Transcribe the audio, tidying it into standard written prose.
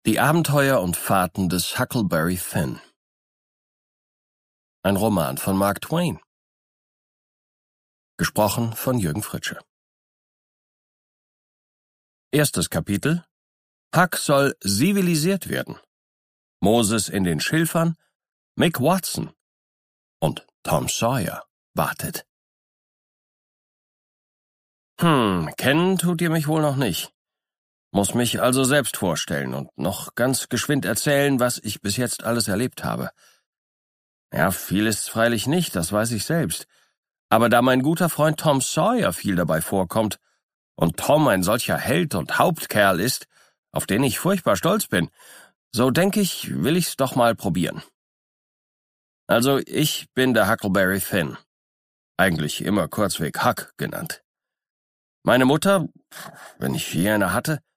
Die Abenteuer und Fahrten des Huckleberry Finn. Ein Roman von Mark Twain. Gesprochen von Jürgen Fritsche. Erstes Kapitel. Huck soll zivilisiert werden. Moses in den Schilfern, Mick Watson und Tom Sawyer wartet. Kennen tut ihr mich wohl noch nicht. Muss mich also selbst vorstellen und noch ganz geschwind erzählen, was ich bis jetzt alles erlebt habe. Ja, viel ist's freilich nicht, das weiß ich selbst. Aber da mein guter Freund Tom Sawyer viel dabei vorkommt und Tom ein solcher Held und Hauptkerl ist, auf den ich furchtbar stolz bin, so denke ich, will ich's doch mal probieren. Also, ich bin der Huckleberry Finn. Eigentlich immer kurzweg Huck genannt. Meine Mutter, wenn ich je eine hatte,